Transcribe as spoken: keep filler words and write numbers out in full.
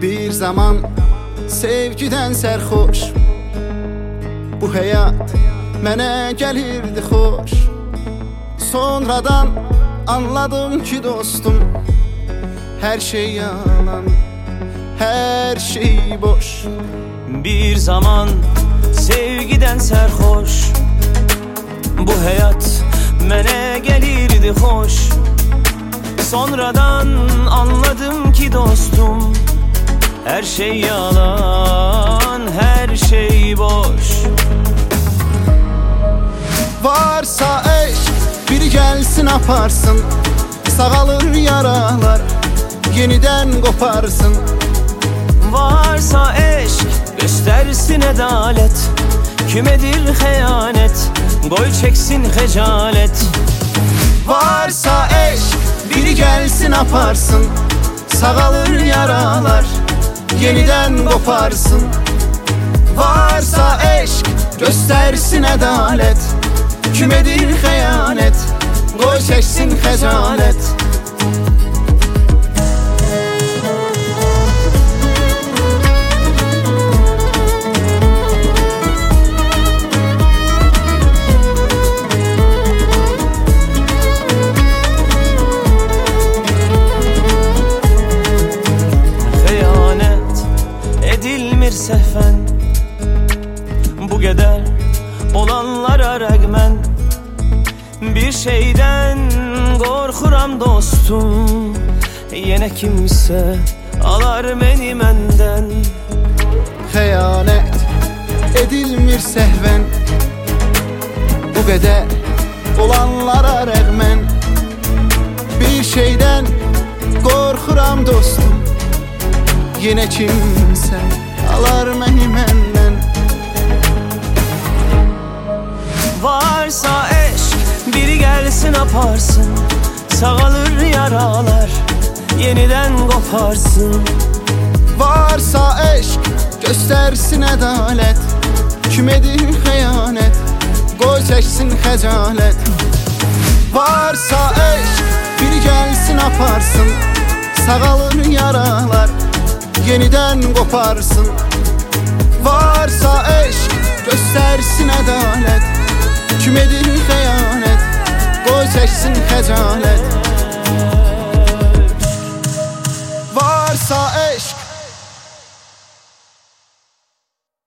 Bir zaman sevgiden sərxoş, bu həyat mənə gəlirdi xoş. Sonradan anladım ki dostum, her şey yalan, her şey boş. Bir zaman sevgiden sərxoş, bu həyat mənə gəlirdi xoş. Sonradan anladım ki dostum, her şey yalan, her şey boş. Varsa eşk, biri gelsin aparsın, sağalır yaralar, yeniden koparsın. Varsa eşk, göstersin edalet, kümedir xəyanət, qoy çeksin xəcalet. Varsa eşk, biri gelsin aparsın, sağalır yaralar, yeniden koparsın. Varsa eşk, göstersin edalet, kümedir xəyanət, qoy çəksin xəcalət. Səhvən bu qədər olanlara rəğmən, bir şeydən qorxuram dostum, yenə kimsə alar məni məndən. Xəyanət edilmir səhvən, bu qədər olanlara rəğmən, bir şeydən qorxuram dostum, yenə kimsə alar məni məndən. Varsa eşk, biri gelsin aparsın, sağalır yaralar, yeniden koparsın. Varsa eşk, göstersin ədalət, kümedir xəyanət, qoy çəksin xəcalət. Varsa eşk, biri gelsin aparsın, sağalır yaralar, yeniden koparsın. Varsa eşk, göstersin ədalət, kümedir xəyanət, qoy çəksin xəcalət.